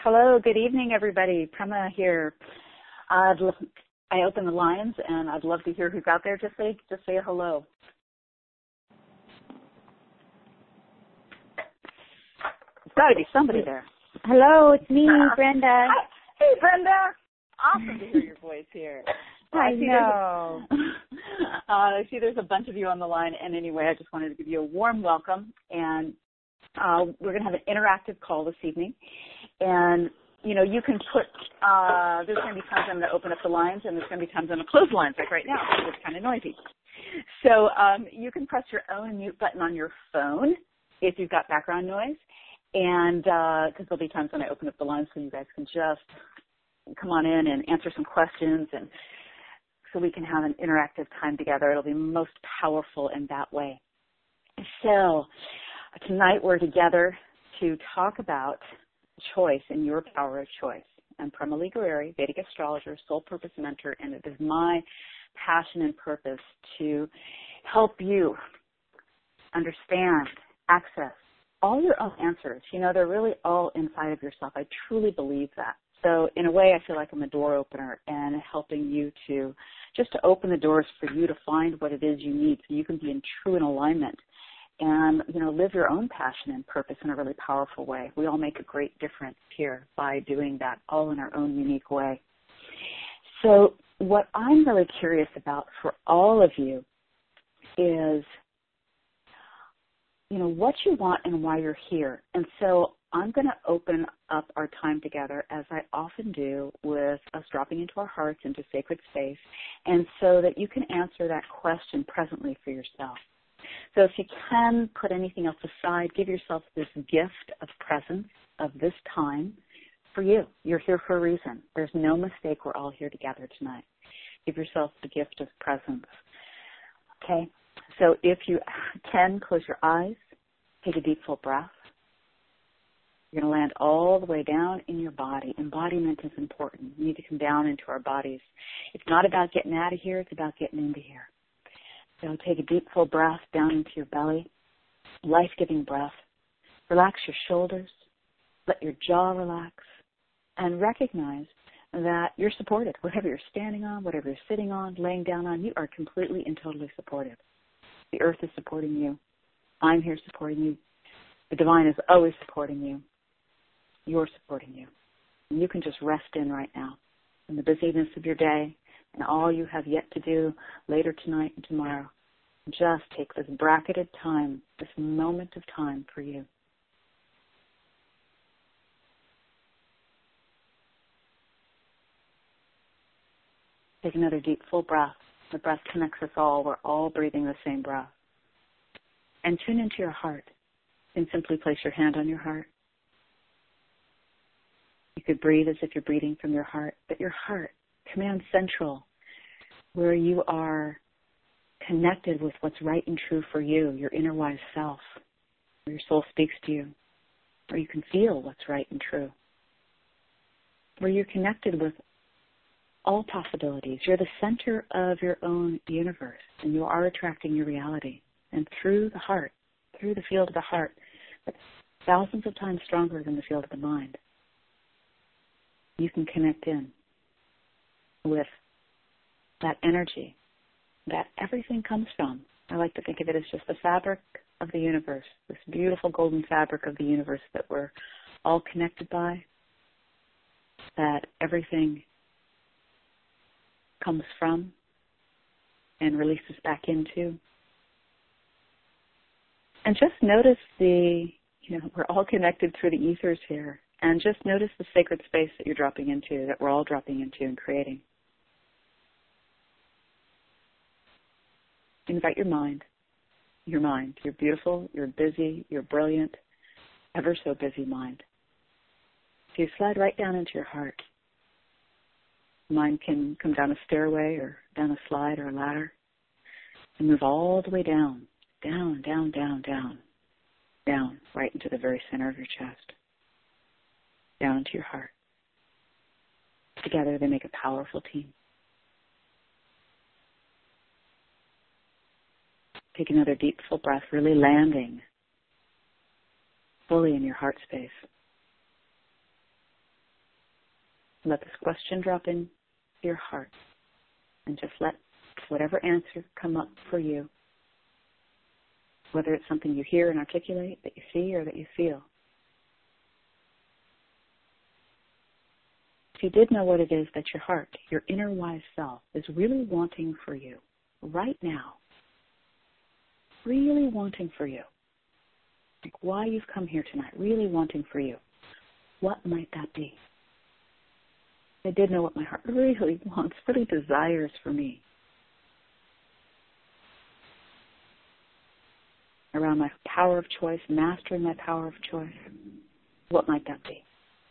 Hello, good evening, everybody. Prema here. I open the lines, and I'd love to hear who's out there. Just say a hello. There's got to be somebody there. Hello, it's me, Brenda. Hi. Hey, Brenda. Awesome to hear your voice here. I know. I see there's a bunch of you on the line, and anyway, I just wanted to give you a warm welcome, and we're going to have an interactive call this evening. And, you know, you can put, there's going to be times I'm going to open up the lines, and there's going to be times I'm going to close the lines, like right now, because it's kind of noisy. So you can press your own mute button on your phone if you've got background noise, and because there'll be times when I open up the lines so you guys can just come on in and answer some questions, and so we can have an interactive time together. It'll be most powerful in that way. So tonight we're together to talk about choice and your power of choice. I'm Prema Guerreri, Vedic astrologer, soul purpose mentor, and it is my passion and purpose to help you understand, access all your own answers. You know, they're really all inside of yourself. I truly believe that. So in a way, I feel like I'm a door opener and helping you to open the doors for you to find what it is you need so you can be in true in alignment and, you know, live your own passion and purpose in a really powerful way. We all make a great difference here by doing that all in our own unique way. So what I'm really curious about for all of you is, you know, what you want and why you're here. And so I'm going to open up our time together, as I often do, with us dropping into our hearts, into sacred space, and so that you can answer that question presently for yourself. So if you can put anything else aside, give yourself this gift of presence of this time for you. You're here for a reason. There's no mistake. We're all here together tonight. Give yourself the gift of presence. Okay? So if you can, close your eyes. Take a deep, full breath. You're going to land all the way down in your body. Embodiment is important. We need to come down into our bodies. It's not about getting out of here. It's about getting into here. So take a deep, full breath down into your belly, life-giving breath. Relax your shoulders. Let your jaw relax. And recognize that you're supported. Whatever you're standing on, whatever you're sitting on, laying down on, you are completely and totally supported. The earth is supporting you. I'm here supporting you. The divine is always supporting you. You're supporting you. And you can just rest in right now in the busyness of your day and all you have yet to do later tonight and tomorrow. Just take this bracketed time, this moment of time for you. Take another deep, full breath. The breath connects us all. We're all breathing the same breath. And tune into your heart. You can simply place your hand on your heart. You could breathe as if you're breathing from your heart, but your heart, command central, where you are connected with what's right and true for you, your inner wise self, where your soul speaks to you, where you can feel what's right and true, where you're connected with all possibilities. You're the center of your own universe, and you are attracting your reality. And through the heart, through the field of the heart, that's thousands of times stronger than the field of the mind, you can connect in with that energy that everything comes from. I like to think of it as just the fabric of the universe, this beautiful golden fabric of the universe that we're all connected by, that everything comes from and releases back into. And just notice we're all connected through the ethers here, and just notice the sacred space that you're dropping into, that we're all dropping into and creating. Invite your mind. Your mind. You're beautiful, you're busy, you're brilliant, ever so busy mind. So you slide right down into your heart. Mind can come down a stairway or down a slide or a ladder and move all the way down, down, down, down, down, down, right into the very center of your chest, down into your heart. Together they make a powerful team. Take another deep, full breath, really landing fully in your heart space. let this question drop in your heart and just let whatever answer come up for you, whether it's something you hear and articulate, that you see, or that you feel. If you did know what it is that your heart, your inner wise self, is really wanting for you right now, really wanting for you, like why you've come here tonight, really wanting for you, what might that be? I did know what my heart really wants, really desires for me. Around my power of choice, mastering my power of choice, what might that be?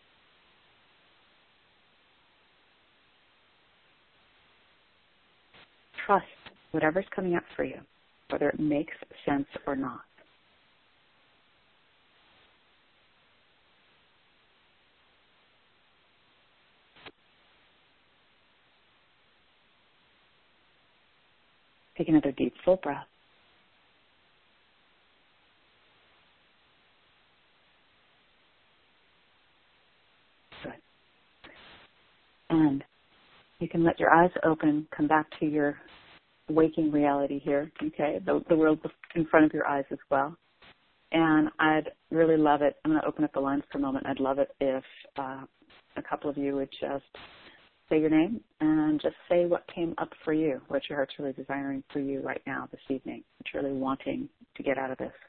Trust whatever's coming up for you, whether it makes sense or not. Take another deep, full breath. Good. And you can let your eyes open, come back to your waking reality here, okay? The world in front of your eyes as well. And I'd really love it. I'm going to open up the lines for a moment. I'd love it if a couple of you would just say your name and just say what came up for you, what your heart's really desiring for you right now, this evening, what you're really wanting to get out of this.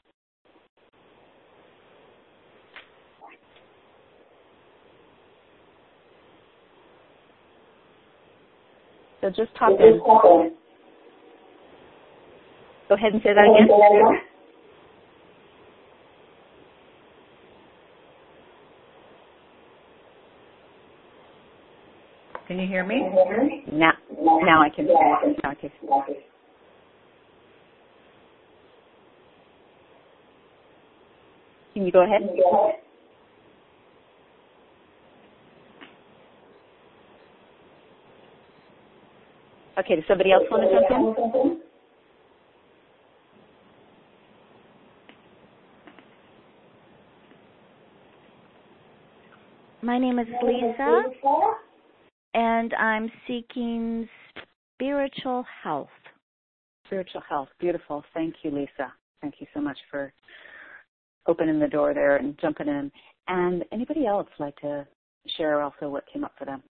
So just talk in. Go ahead and say that again. Can you hear me? Now I can. Now I can. Can you go ahead? Okay, does somebody else want to jump in? My name is Lisa, and I'm seeking spiritual health. Spiritual health. Beautiful. Thank you, Lisa. Thank you so much for opening the door there and jumping in. And anybody else like to share also what came up for them?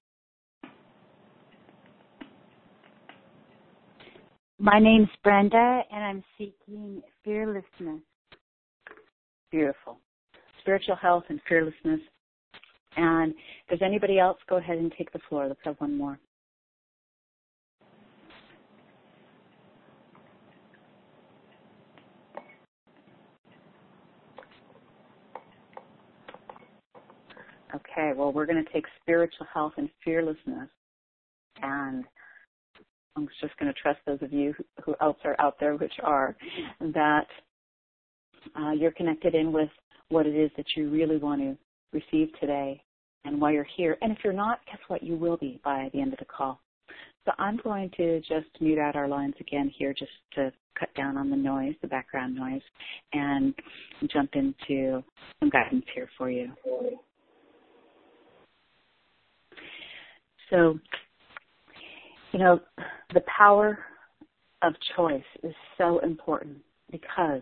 My name's Brenda, and I'm seeking fearlessness. Beautiful. Spiritual health and fearlessness. And does anybody else go ahead and take the floor? Let's have one more. Okay, well, we're going to take spiritual health and fearlessness, and I'm just going to trust those of you who else are out there, which are, that you're connected in with what it is that you really want to receive today and why you're here. And if you're not, guess what? You will be by the end of the call. So I'm going to just mute out our lines again here just to cut down on the noise, the background noise, and jump into some guidance here for you. So, you know, the power of choice is so important because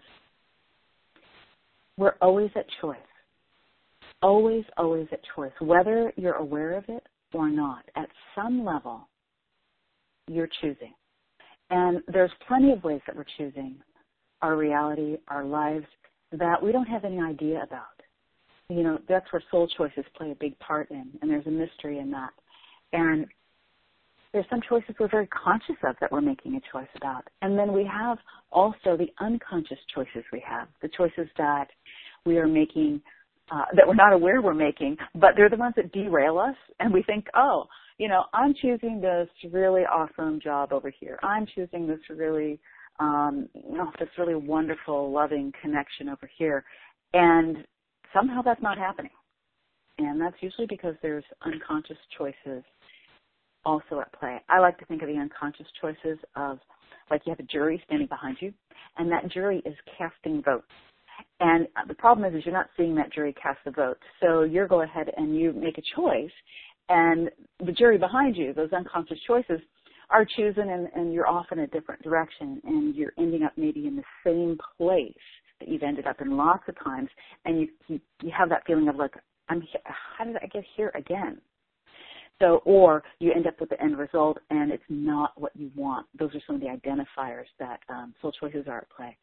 we're always at choice. Always, always at choice. Whether you're aware of it or not, at some level, you're choosing. And there's plenty of ways that we're choosing our reality, our lives, that we don't have any idea about. You know, that's where soul choices play a big part in, and there's a mystery in that. And there's some choices we're very conscious of that we're making a choice about. And then we have also the unconscious choices we have, the choices that we are making that we're not aware we're making, but they're the ones that derail us. And we think, oh, you know, I'm choosing this really awesome job over here. I'm choosing this really, this really wonderful, loving connection over here. And somehow that's not happening. And that's usually because there's unconscious choices also at play. I like to think of the unconscious choices of, like, you have a jury standing behind you, and that jury is casting votes. And the problem is you're not seeing that jury cast the vote. So you go ahead and you make a choice, And the jury behind you, those unconscious choices, are choosing, and you're off in a different direction, and you're ending up maybe in the same place that you've ended up in lots of times, and you have that feeling of like, how did I get here again? So, or you end up with the end result, and it's not what you want. Those are some of the identifiers that soul choices are at play.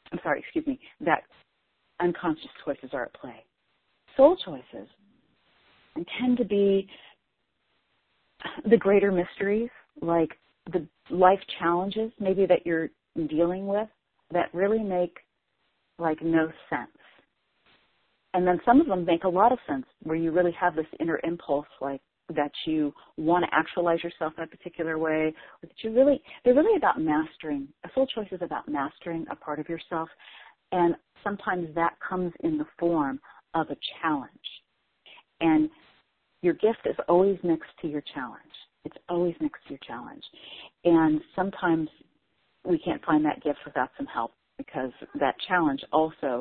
That unconscious choices are at play. Soul choices tend to be the greater mysteries, like the life challenges maybe that you're dealing with that really make like no sense. And then some of them make a lot of sense, where you really have this inner impulse like that you want to actualize yourself in a particular way, or that they're really about mastering. A soul choice is about mastering a part of yourself, and sometimes that comes in the form of a challenge. And your gift is always next to your challenge. It's always next to your challenge. And sometimes we can't find that gift without some help, because that challenge also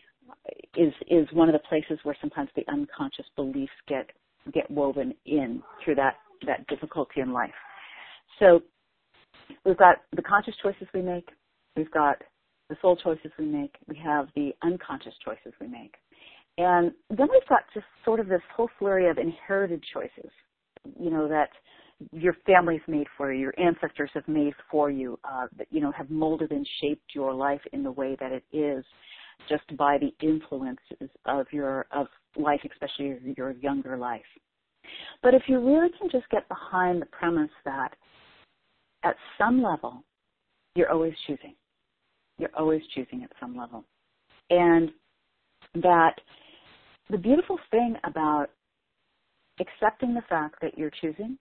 is one of the places where sometimes the unconscious beliefs get woven in through that difficulty in life. So we've got the conscious choices we make, we've got the soul choices we make, we have the unconscious choices we make. And then we've got just sort of this whole flurry of inherited choices, that your family's made for you, your ancestors have made for you, that, have molded and shaped your life in the way that it is, just by the influences of life, especially your younger life. But if you really can just get behind the premise that at some level, you're always choosing. You're always choosing at some level. And that the beautiful thing about accepting the fact that you're choosing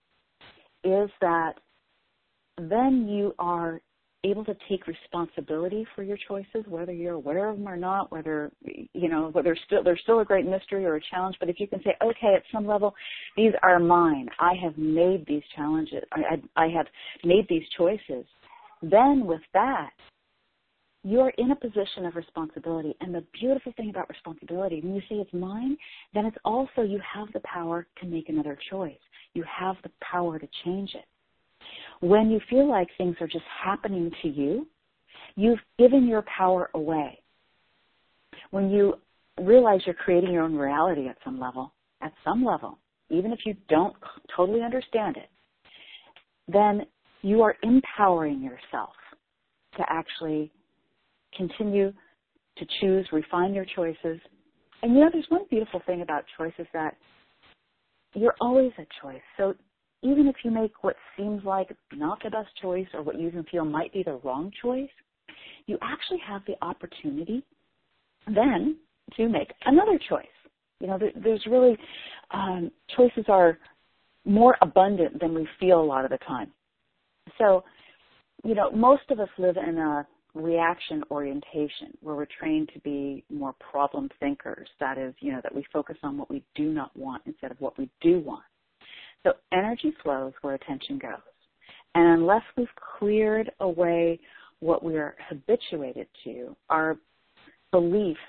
is that then you are able to take responsibility for your choices, whether you're aware of them or not, whether they're still a great mystery or a challenge. But if you can say, okay, at some level, these are mine. I have made these challenges. I have made these choices. Then with that, you're in a position of responsibility. And the beautiful thing about responsibility, when you say it's mine, then it's also you have the power to make another choice. You have the power to change it. When you feel like things are just happening to you, you've given your power away. When you realize you're creating your own reality at some level, even if you don't totally understand it, then you are empowering yourself to actually continue to choose, refine your choices. And there's one beautiful thing about choices, that you're always a choice. So even if you make what seems like not the best choice, or what you even feel might be the wrong choice, you actually have the opportunity then to make another choice. There's really, choices are more abundant than we feel a lot of the time. So, most of us live in a reaction orientation where we're trained to be more problem thinkers. That is, that we focus on what we do not want instead of what we do want. So energy flows where attention goes. And unless we've cleared away what we're habituated to, our beliefs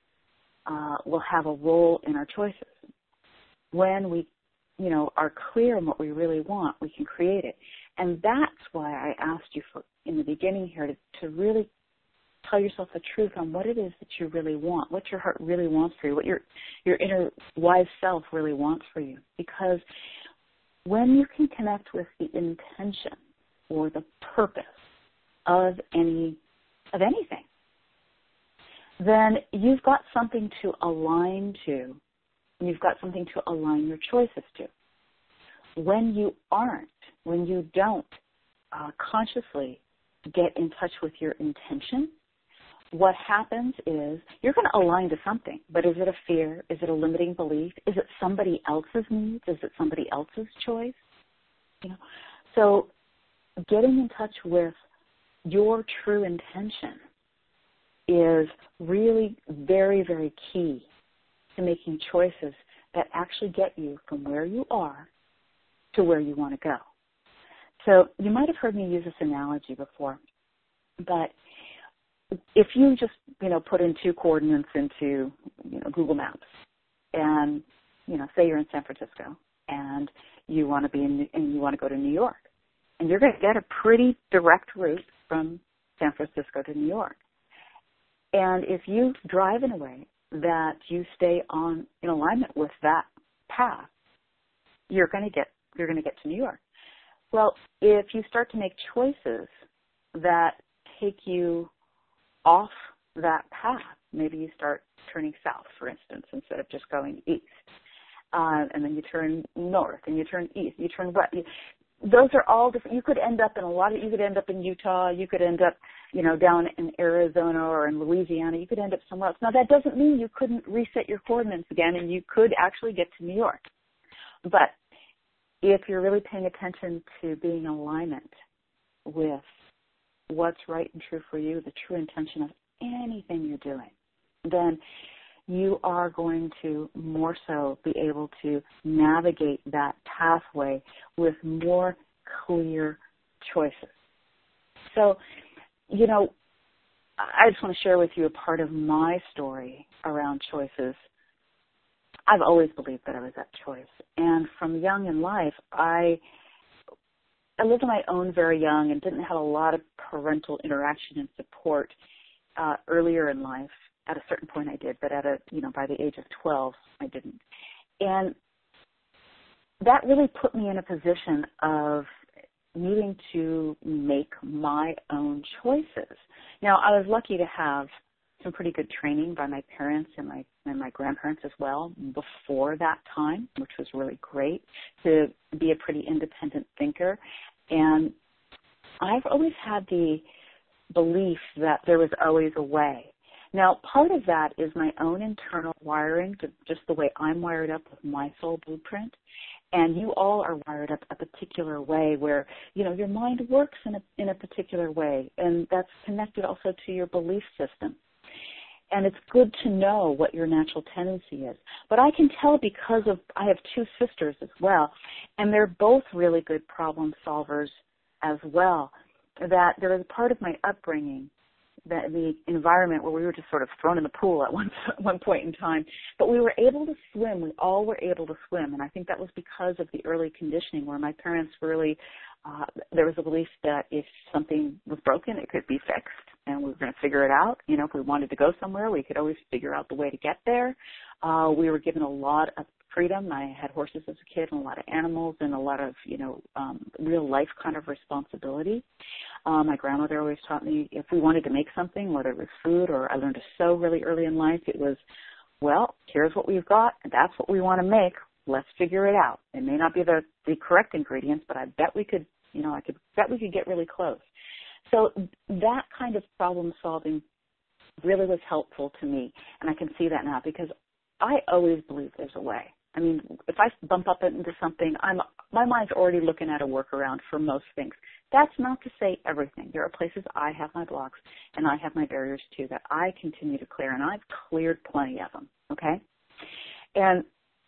will have a role in our choices. When we, are clear on what we really want, we can create it. And that's why I asked you in the beginning here to really tell yourself the truth on what it is that you really want, what your heart really wants for you, what your inner wise self really wants for you. Because when you can connect with the intention or the purpose of anything, then you've got something to align to, and you've got something to align your choices to. When you don't consciously get in touch with your intention, what happens is you're going to align to something. But is it a fear? Is it a limiting belief? Is it somebody else's needs? Is it somebody else's choice? So getting in touch with your true intention is really very, very key to making choices that actually get you from where you are to where you want to go. So you might have heard me use this analogy before, but if you just, put in 2 coordinates into, Google Maps and, say you're in San Francisco, and you want to go to New York. And you're going to get a pretty direct route from San Francisco to New York. And if you drive in a way that you stay in alignment with that path, you're going to get to New York. Well, if you start to make choices that take you off that path, maybe you start turning south, for instance, instead of just going east, and then you turn north, and you turn east, you turn west. Those are all different. You could end up you could end up in Utah, you could end up, down in Arizona or in Louisiana, you could end up somewhere else. Now, that doesn't mean you couldn't reset your coordinates again, and you could actually get to New York. But if you're really paying attention to being in alignment with what's right and true for you, the true intention of anything you're doing, then you are going to more so be able to navigate that pathway with more clear choices. So, I just want to share with you a part of my story around choices. I've always believed that I was at choice. And from young in life, I lived on my own very young and didn't have a lot of parental interaction and support earlier in life. At a certain point I did, but by the age of 12, I didn't. And that really put me in a position of needing to make my own choices. Now, I was lucky to have some pretty good training by my parents and my grandparents as well before that time, which was really great, to be a pretty independent thinker. And I've always had the belief that there was always a way. Now, part of that is my own internal wiring, just the way I'm wired up with my soul blueprint. And you all are wired up a particular way where, your mind works in a particular way. And that's connected also to your belief system. And it's good to know what your natural tendency is. But I can tell because I have two sisters as well, and they're both really good problem solvers as well, that there is a part of my upbringing, that the environment where we were just sort of thrown in the pool at one point in time, but we were able to swim. We all were able to swim, and I think that was because of the early conditioning where my parents really, there was a belief that if something was broken, it could be fixed, and we were going to figure it out. If we wanted to go somewhere, we could always figure out the way to get there. We were given a lot of freedom. I had horses as a kid and a lot of animals and a lot of, real life kind of responsibility. My grandmother always taught me if we wanted to make something, whether it was food or I learned to sew really early in life, it was, well, here's what we've got and that's what we want to make. Let's figure it out. It may not be the correct ingredients, but I bet we could, I bet we could get really close. So that kind of problem solving really was helpful to me. And I can see that now because I always believe there's a way. I mean, if I bump up into something, my mind's already looking at a workaround for most things. That's not to say everything. There are places I have my blocks and I have my barriers too that I continue to clear, and I've cleared plenty of them, okay? And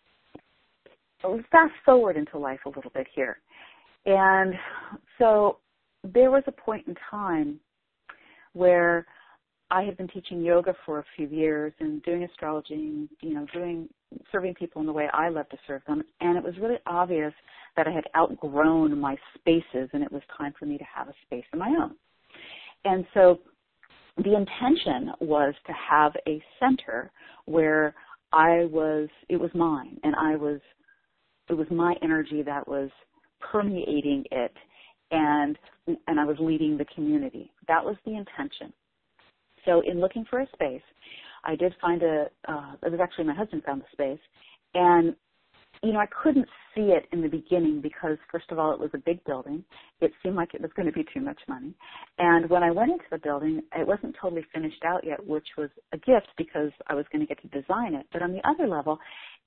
fast forward into life a little bit here. And so there was a point in time where I had been teaching yoga for a few years and doing astrology and, serving people in the way I love to serve them. And it was really obvious that I had outgrown my spaces and it was time for me to have a space of my own. And so the intention was to have a center where it was mine and it was my energy that was permeating it and I was leading the community. That was the intention. So in looking for a space, I did find it was actually my husband found the space, and, I couldn't see it in the beginning because, first of all, it was a big building. It seemed like it was going to be too much money. And when I went into the building, it wasn't totally finished out yet, which was a gift because I was going to get to design it. But on the other level,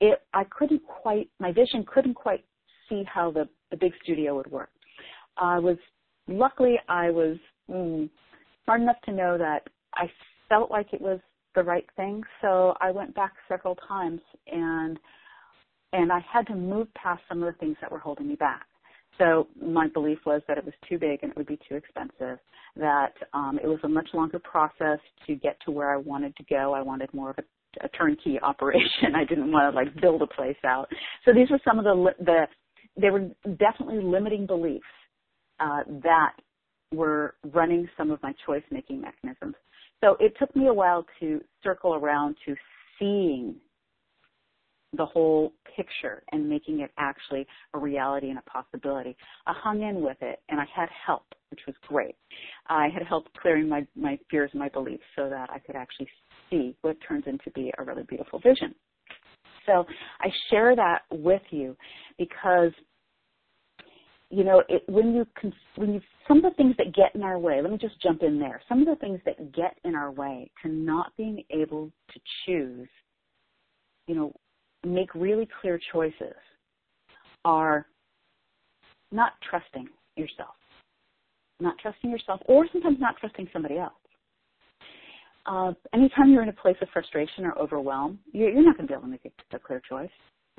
my vision couldn't quite see how the big studio would work. Luckily, I was smart enough to know that I felt like it was the right thing, so I went back several times and I had to move past some of the things that were holding me back. So my belief was that it was too big and it would be too expensive, that it was a much longer process to get to where I wanted to go. I wanted more of a turnkey operation. I didn't want to like build a place out. So these were some of they were definitely limiting beliefs that were running some of my choice-making mechanisms. So it took me a while to circle around to seeing the whole picture and making it actually a reality and a possibility. I hung in with it, and I had help, which was great. I had help clearing my fears and my beliefs so that I could actually see what turns into be a really beautiful vision. So I share that with you because, you know, when you some of the things that get in our way, let me just jump in there. Some of the things that get in our way to not being able to choose, you know, make really clear choices are not trusting yourself. Not trusting yourself, or sometimes not trusting somebody else. Anytime you're in a place of frustration or overwhelm, you're not going to be able to make a clear choice.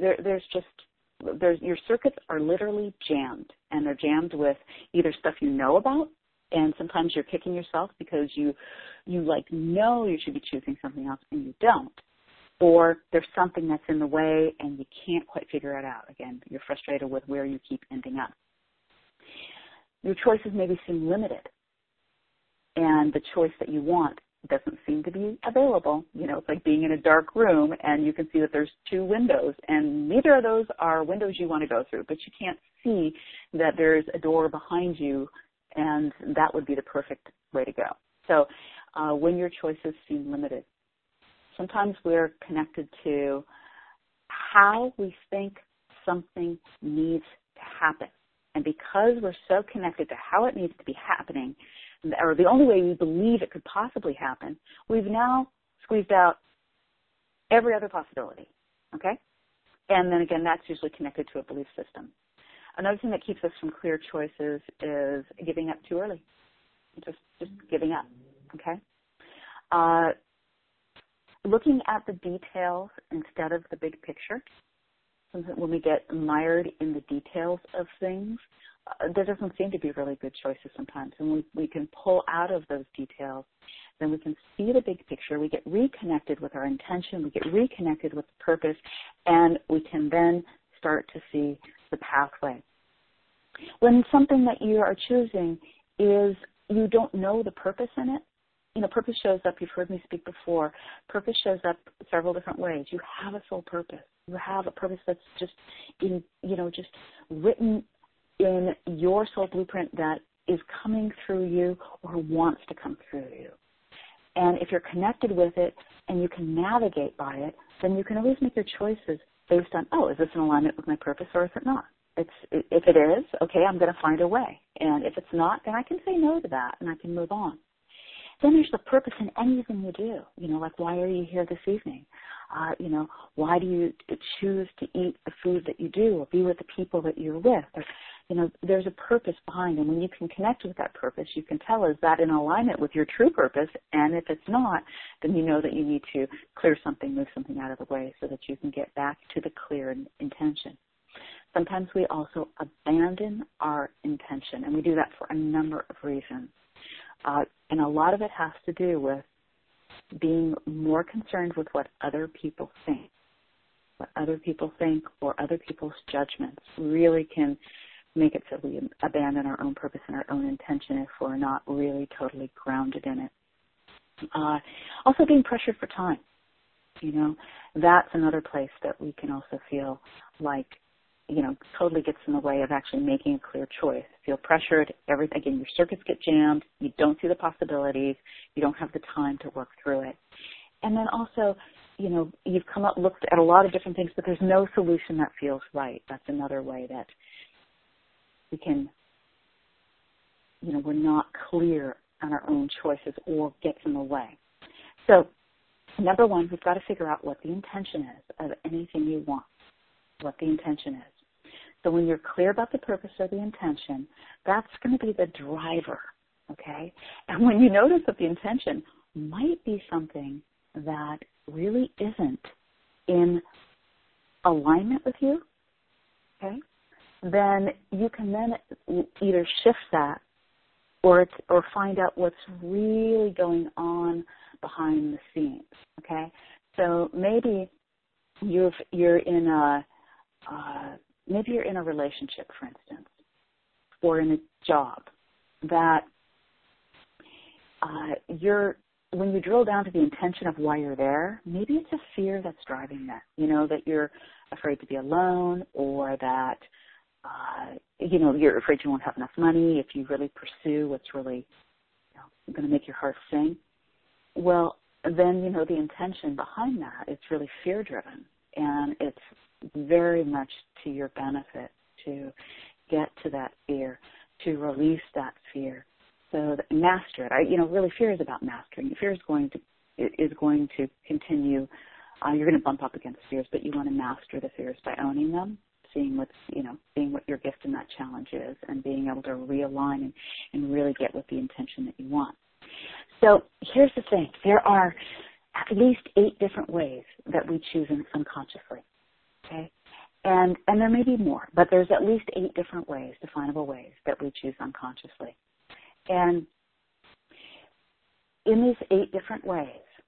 Your circuits are literally jammed, and they're jammed with either stuff you know about, and sometimes you're kicking yourself because you like know you should be choosing something else and you don't. Or there's something that's in the way and you can't quite figure it out. Again, you're frustrated with where you keep ending up. Your choices maybe seem limited, and the choice that you want doesn't seem to be available. You know, it's like being in a dark room and you can see that there's two windows, and neither of those are windows you want to go through, but you can't see that there's a door behind you, and that would be the perfect way to go. So when your choices seem limited, sometimes we're connected to how we think something needs to happen. And because we're so connected to how it needs to be happening, or the only way we believe it could possibly happen, we've now squeezed out every other possibility, okay? And then again, that's usually connected to a belief system. Another thing that keeps us from clear choices is giving up too early, just giving up, okay? Looking at the details instead of the big picture. Sometimes when we get mired in the details of things, there doesn't seem to be really good choices sometimes. And we can pull out of those details, then we can see the big picture. We get reconnected with our intention. We get reconnected with the purpose, and we can then start to see the pathway. When something that you are choosing is you don't know the purpose in it, you know, purpose shows up, you've heard me speak before, purpose shows up several different ways. You have a soul purpose. You have a purpose that's just just written in your soul blueprint that is coming through you or wants to come through you. And if you're connected with it and you can navigate by it, then you can always make your choices based on, is this in alignment with my purpose or is it not? If it is, okay, I'm going to find a way. And if it's not, then I can say no to that and I can move on. Then there's the purpose in anything you do. You know, like, why are you here this evening? Why do you choose to eat the food that you do or be with the people that you're with? Or, there's a purpose behind it. And when you can connect with that purpose, you can tell, is that in alignment with your true purpose? And if it's not, then you know that you need to clear something, move something out of the way so that you can get back to the clear intention. Sometimes we also abandon our intention, and we do that for a number of reasons. And a lot of it has to do with being more concerned with what other people think. What other people think or other people's judgments really can make it so we abandon our own purpose and our own intention if we're not really totally grounded in it. Also being pressured for time. That's another place that we can also feel like, totally gets in the way of actually making a clear choice. Feel pressured, again, your circuits get jammed, you don't see the possibilities, you don't have the time to work through it. And then also, you've looked at a lot of different things, but there's no solution that feels right. That's another way that we can, we're not clear on our own choices or gets in the way. So, number one, we've got to figure out what the intention is of anything you want, what the intention is. So when you're clear about the purpose or the intention, that's going to be the driver, okay? And when you notice that the intention might be something that really isn't in alignment with you, okay, then you can then either shift that or find out what's really going on behind the scenes, okay? So maybe you're in a relationship, for instance, or in a job that when you drill down to the intention of why you're there, maybe it's a fear that's driving that. That you're afraid to be alone, or that you're afraid you won't have enough money if you really pursue what's really going to make your heart sing. Well, then the intention behind that, it's really fear-driven, and it's very much to your benefit to get to that fear, to release that fear, so that master it. Really, fear is about mastering. Fear is going to continue. You're going to bump up against fears, but you want to master the fears by owning them, seeing what your gift in that challenge is, and being able to realign and really get with the intention that you want. So here's the thing. There are at least 8 different ways that we choose unconsciously, okay? And there may be more, but there's at least 8 different ways, definable ways, that we choose unconsciously. And in these 8 different ways,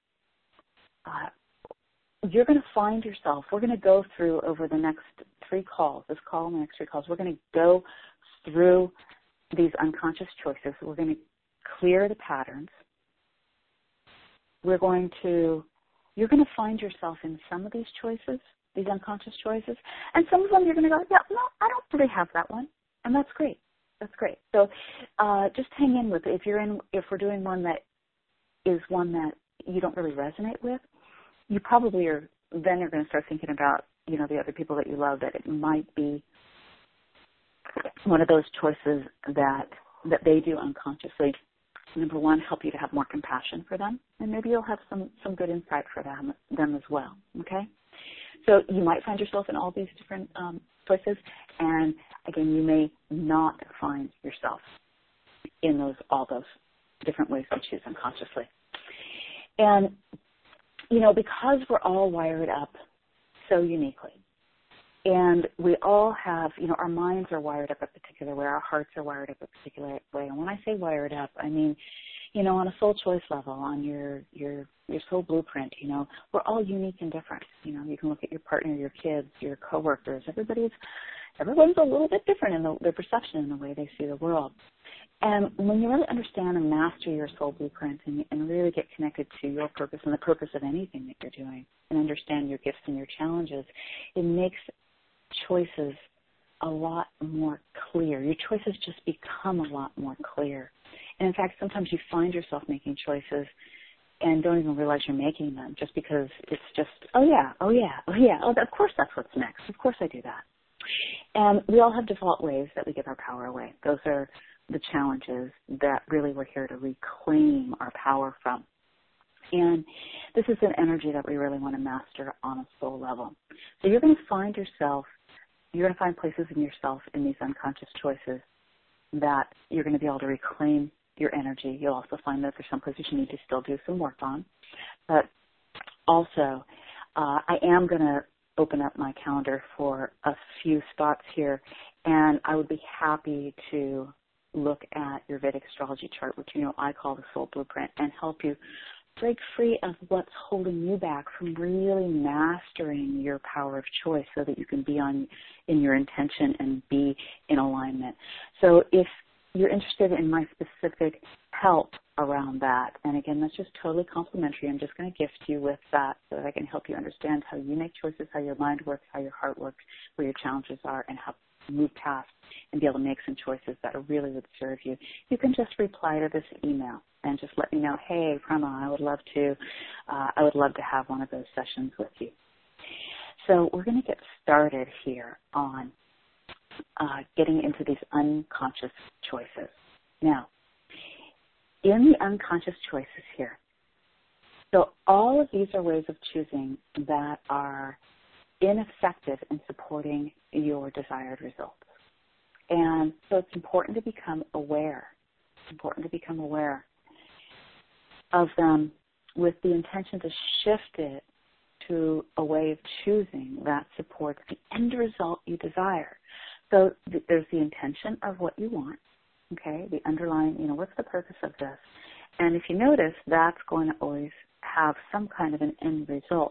you're going to find yourself, we're going to go through over the next 3 calls, this call and the next 3 calls, we're going to go through these unconscious choices. We're going to clear the patterns. You're going to find yourself in some of these choices, these unconscious choices, and some of them you're going to go, yeah, no, I don't really have that one, and that's great. That's great. So just hang in with it. If we're doing one that is one that you don't really resonate with, you probably are. Then you're going to start thinking about the other people that you love, that it might be one of those choices that they do unconsciously. Number one, help you to have more compassion for them, and maybe you'll have some good insight for them as well, okay? So you might find yourself in all these different choices, and again, you may not find yourself in all those different ways we choose unconsciously. And, because we're all wired up so uniquely, and we all have, our minds are wired up a particular way, our hearts are wired up a particular way. And when I say wired up, I mean, on a soul choice level, on your soul blueprint, we're all unique and different. You can look at your partner, your kids, your coworkers. Everyone's a little bit different in their perception and the way they see the world. And when you really understand and master your soul blueprint and really get connected to your purpose and the purpose of anything that you're doing, and understand your gifts and your challenges, it makes choices a lot more clear. Your choices just become a lot more clear. And in fact, sometimes you find yourself making choices and don't even realize you're making them, just because it's just, of course that's what's next. Of course I do that. And we all have default ways that we give our power away. Those are the challenges that really we're here to reclaim our power from. And this is an energy that we really want to master on a soul level. So you're going to find places in yourself in these unconscious choices that you're going to be able to reclaim your energy. You'll also find that there's some places you need to still do some work on. But also, I am going to open up my calendar for a few spots here, and I would be happy to look at your Vedic astrology chart, which I call the soul blueprint, and help you break free of what's holding you back from really mastering your power of choice, so that you can be in your intention and be in alignment. So if you're interested in my specific help around that, and again, that's just totally complimentary. I'm just going to gift you with that so that I can help you understand how you make choices, how your mind works, how your heart works, where your challenges are, and how to move past and be able to make some choices that really would serve you. You can just reply to this email and just let me know, hey, Prema, I would love to have one of those sessions with you. So we're going to get started here on getting into these unconscious choices. Now, in the unconscious choices here, so all of these are ways of choosing that are ineffective in supporting your desired results. And so it's important to become aware. It's important to become aware of them with the intention to shift it to a way of choosing that supports the end result you desire. So there's the intention of what you want, okay, the underlying, what's the purpose of this? And if you notice, that's going to always have some kind of an end result.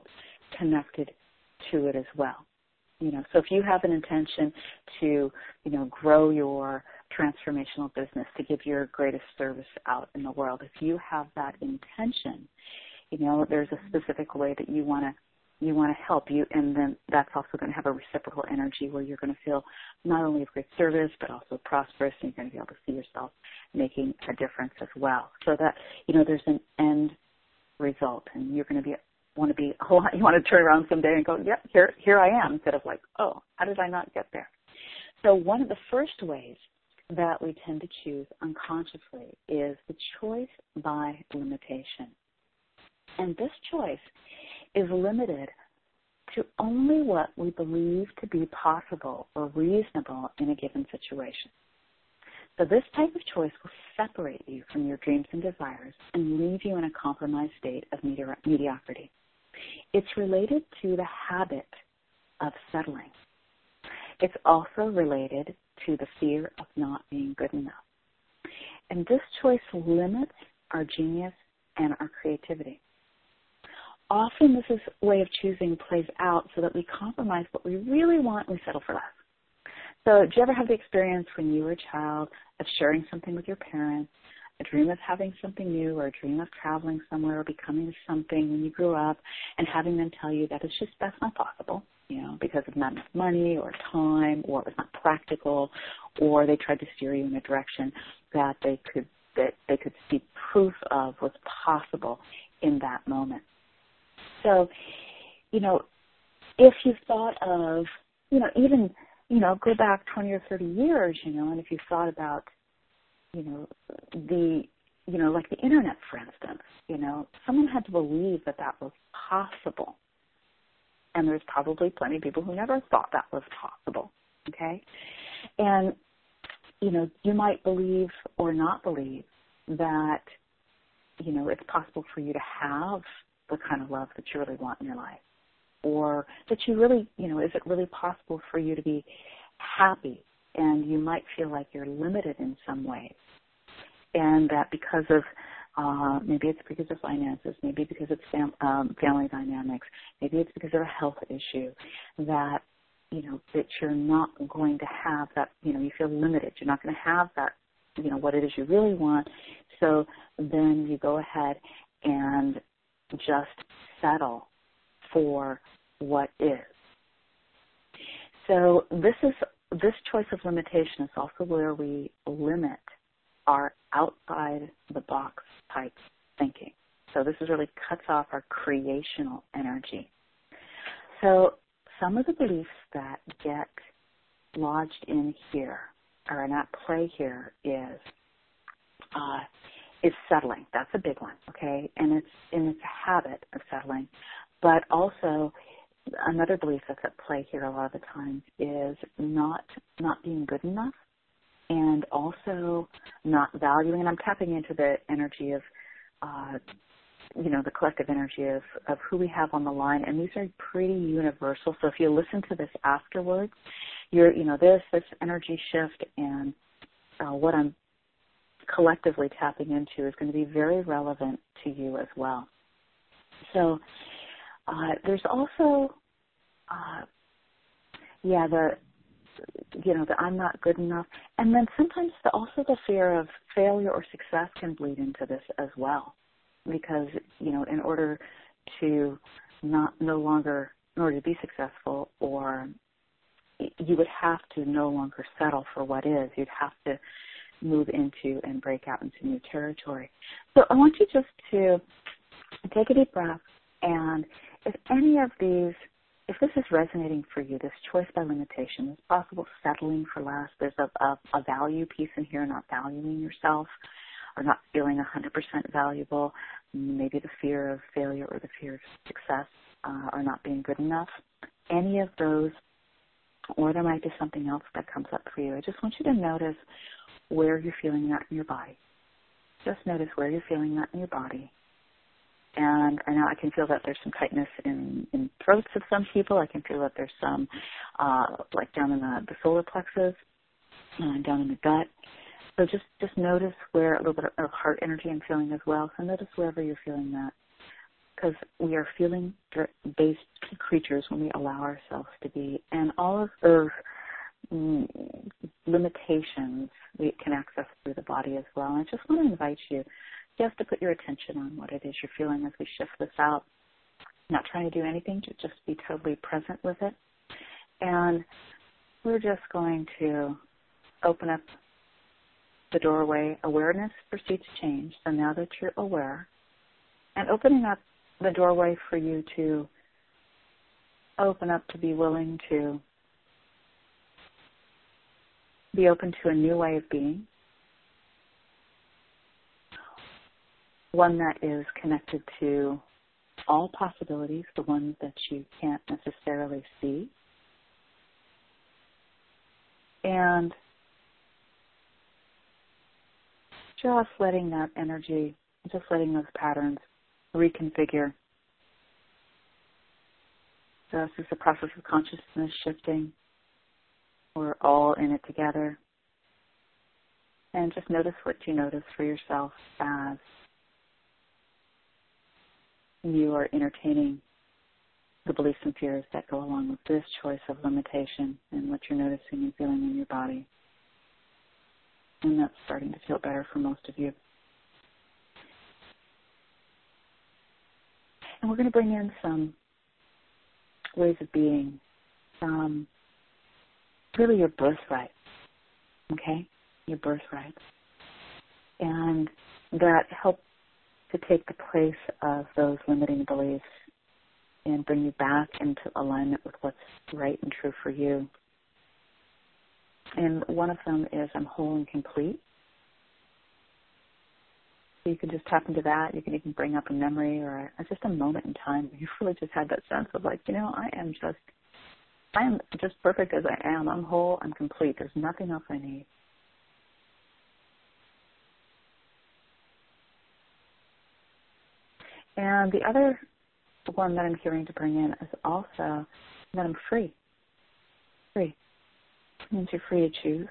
connected to it as well. So if you have an intention to, grow your transformational business, to give your greatest service out in the world, if you have that intention, there's a specific way that you want to help you, and then that's also going to have a reciprocal energy where you're going to feel not only of great service but also prosperous, and you're going to be able to see yourself making a difference as well. So that there's an end result, and you're going to want to turn around someday and go, yep, here I am, instead of like, oh, how did I not get there? So one of the first ways that we tend to choose unconsciously is the choice by limitation. And this choice is limited to only what we believe to be possible or reasonable in a given situation. So this type of choice will separate you from your dreams and desires and leave you in a compromised state of mediocrity. It's related to the habit of settling. It's also related to the fear of not being good enough. And this choice limits our genius and our creativity. Often this way of choosing plays out so that we compromise what we really want and we settle for less. So did you ever have the experience when you were a child of sharing something with your parents, a dream of having something new, or a dream of traveling somewhere or becoming something when you grew up, and having them tell you that that's not possible, because of not enough money or time, or it was not practical, or they tried to steer you in a direction that they could see proof of was possible in that moment. So, if you thought of, even, go back 20 or 30 years, and if you thought about, like the internet, for instance, someone had to believe that was possible. And there's probably plenty of people who never thought that was possible, okay? And, you might believe or not believe that, it's possible for you to have the kind of love that you really want in your life. Or that you really, is it really possible for you to be happy? And you might feel like you're limited in some ways. And that because of, maybe it's because of finances, maybe because it's family dynamics, maybe it's because of a health issue, that, that you're not going to have that, you feel limited. You're not going to have that, what it is you really want. So then you go ahead and just settle for what is. So this choice of limitation is also where we limit our outside the box type thinking. So this really cuts off our creational energy. So some of the beliefs that get lodged in here, or in at play here, is settling. That's a big one, okay? And it's a habit of settling. But also another belief that's at play here a lot of the times is not being good enough, and also not valuing. And I'm tapping into the energy of, the collective energy of who we have on the line. And these are pretty universal. So if you listen to this afterwards, this energy shift and what I'm collectively tapping into is going to be very relevant to you as well. So there's also, that I'm not good enough. And then sometimes also the fear of failure or success can bleed into this as well. Because, in order to be successful, or you would have to no longer settle for what is. You'd have to move into and break out into new territory. So I want you just to take a deep breath, and if any of these, if this is resonating for you, this choice by limitation, this possible settling for less, there's a value piece in here, not valuing yourself or not feeling 100% valuable, maybe the fear of failure or the fear of success or not being good enough, any of those, or there might be something else that comes up for you. I just want you to notice where you're feeling that in your body. Just notice where you're feeling that in your body. And I know I can feel that there's some tightness in throats of some people. I can feel that there's some, like down in the solar plexus, down in the gut. So just notice where a little bit of heart energy I'm feeling as well. So notice wherever you're feeling that. because we are feeling-based creatures when we allow ourselves to be. And all of those limitations we can access through the body as well. And I just want to invite you just to put your attention on what it is you're feeling as we shift this out. Not trying to do anything, to just be totally present with it. And we're just going to open up the doorway. Awareness precedes change. So now that you're aware, and opening up the doorway for you to open up, to be willing to be open to a new way of being, one that is connected to all possibilities, the ones that you can't necessarily see, and just letting that energy, just letting those patterns reconfigure. Just as the process of consciousness shifting, we're all in it together. And just notice what you notice for yourself as you are entertaining the beliefs and fears that go along with this choice of limitation, and what you're noticing and feeling in your body. And that's starting to feel better for most of you. And we're going to bring in some ways of being, really your birthright, okay? Your birthright. And that help to take the place of those limiting beliefs and bring you back into alignment with what's right and true for you. And one of them is I'm whole and complete. So you can just tap into that. You can even bring up a memory or just a moment in time where you really just had that sense of like, I am just perfect as I am. I'm whole, I'm complete. There's nothing else I need. And the other one that I'm hearing to bring in is also that I'm free. Free. It means you're free to choose.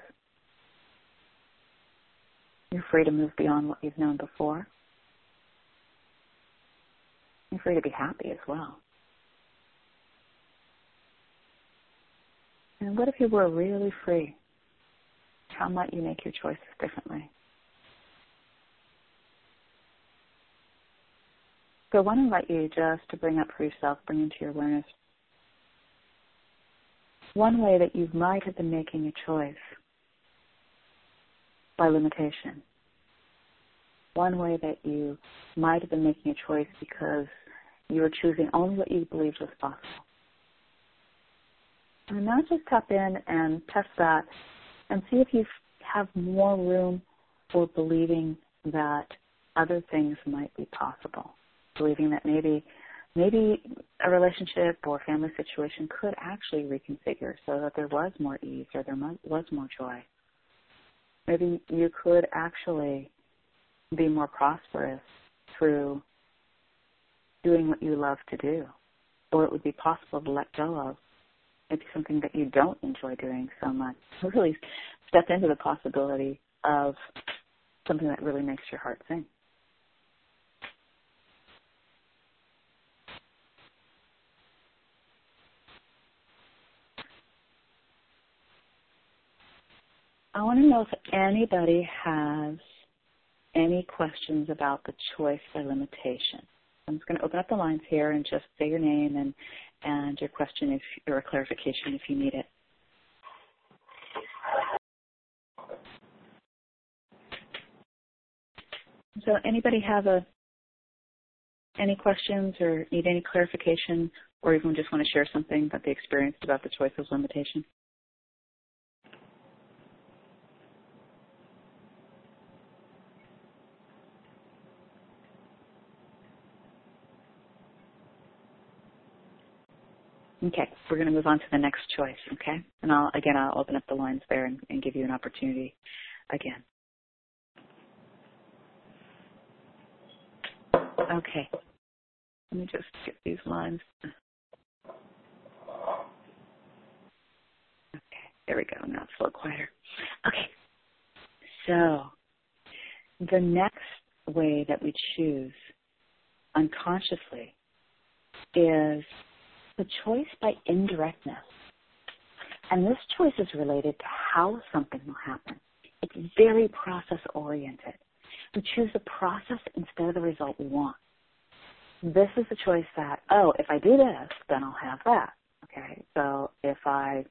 You're free to move beyond what you've known before. You're free to be happy as well. And what if you were really free? How might you make your choices differently? So I want to invite you just to bring up for yourself, bring into your awareness, one way that you might have been making a choice by limitation. One way that you might have been making a choice because you were choosing only what you believed was possible. And now just tap in and test that and see if you have more room for believing that other things might be possible. Believing that maybe a relationship or family situation could actually reconfigure so that there was more ease or there was more joy. Maybe you could actually be more prosperous through doing what you love to do. Or it would be possible to let go of maybe something that you don't enjoy doing so much. Really step into the possibility of something that really makes your heart sing. I want to know if anybody has any questions about the choice by limitation. I'm just going to open up the lines here and just say your name and your question or a clarification if you need it. So anybody have any questions or need any clarification or even just want to share something that they experienced about the choice of limitation? Okay, we're going to move on to the next choice, okay? And I'll open up the lines there and give you an opportunity again. Okay, let me just get these lines. Okay, there we go. Now it's a little quieter. Okay, so the next way that we choose unconsciously is the choice by indirectness. And this choice is related to how something will happen. It's very process-oriented. We choose the process instead of the result we want. This is the choice that, oh, if I do this, then I'll have that. Okay, so if I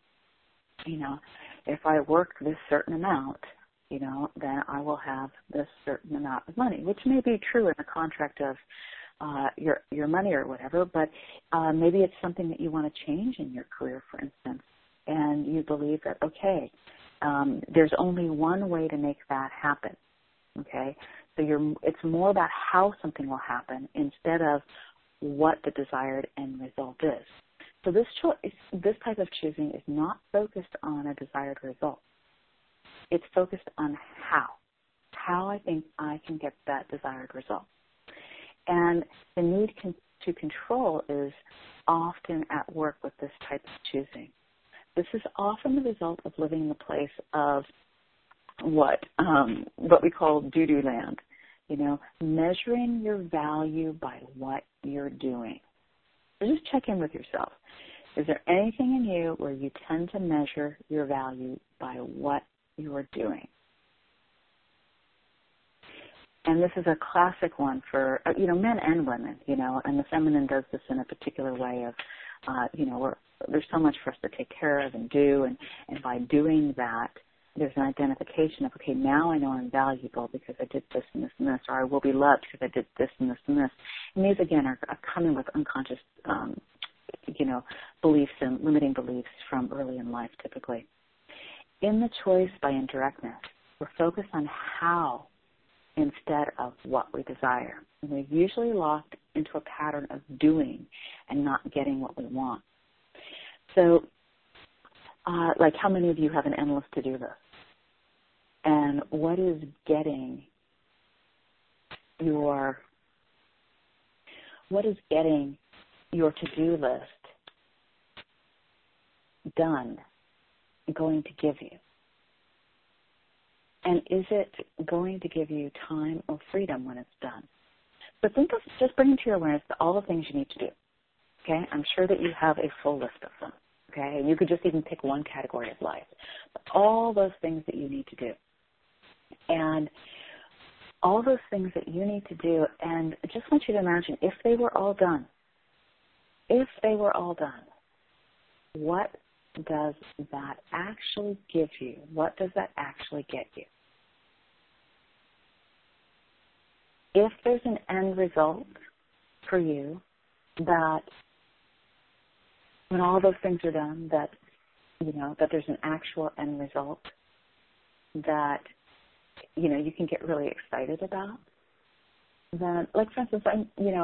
work this certain amount, then I will have this certain amount of money, which may be true in the contract of your money or whatever, but maybe it's something that you want to change in your career, for instance, and you believe that, okay, there's only one way to make that happen, okay? So it's more about how something will happen instead of what the desired end result is. So this type of choosing is not focused on a desired result. It's focused on how I think I can get that desired result. And the need to control is often at work with this type of choosing. This is often the result of living in the place of what we call doo-doo land, measuring your value by what you're doing. So just check in with yourself. Is there anything in you where you tend to measure your value by what you are doing? And this is a classic one for, men and women, and the feminine does this in a particular way of, where there's so much for us to take care of and do, and by doing that, there's an identification of, okay, now I know I'm valuable because I did this and this and this, or I will be loved because I did this and this and this. And these, again, are coming with unconscious, beliefs and limiting beliefs from early in life, typically. In the choice by indirectness, we're focused on how instead of what we desire. And we're usually locked into a pattern of doing and not getting what we want. So, like how many of you have an endless to-do list? And what is getting your to-do list done going to give you? And is it going to give you time or freedom when it's done? So think of just bringing to your awareness all the things you need to do. Okay? I'm sure that you have a full list of them. Okay? And you could just even pick one category of life. But all those things that you need to do. And all those things that you need to do, and I just want you to imagine if they were all done, what does that actually give you? What does that actually get you? If there's an end result for you that when all those things are done, that there's an actual end result that you can get really excited about, then, like for instance,